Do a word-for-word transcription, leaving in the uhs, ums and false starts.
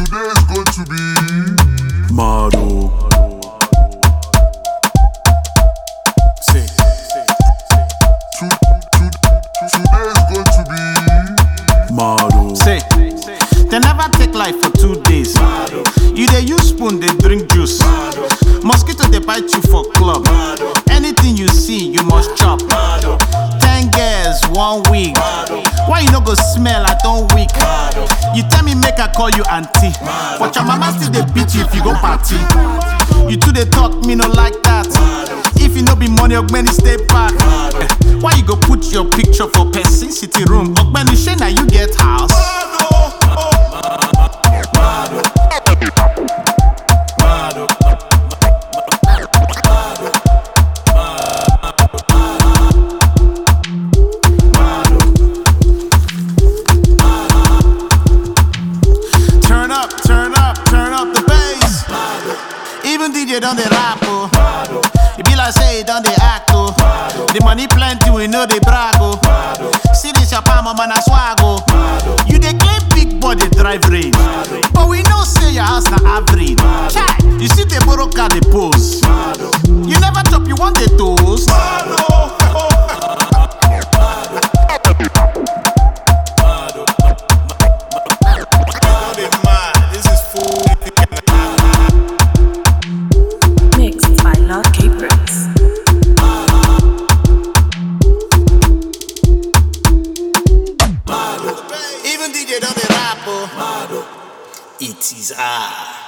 today is going to be mad. Oh. Say, To, to, today is going to be mad. Oh. say, they never take life for two days. You dey use spoon, they drink juice. Mosquito they bite you for club. Anything you see, you must chop. Ten girls, one week. Why you no go smell? I don't weak. You tell me make I call you auntie, but your mama still they beat you if you go party. You two they talk, me no like that. If you no be money, Ogbeni stay back. Why you go put your picture for person city room? Ogbeni shey na you get house. Turn up, turn up, turn up the bass. Even D J done the rap, oh. It be like say it done the act, oh. The money plenty, we know they brag, oh. See this your palm, man, I swag, oh. You dey claim big body drive range, but we know say your house na average. Chai, you see the borrow car they pose. You never chop, you want the toast. This is fool. Mixed by Lord Capers. Even D J done the rap, oh. It is I.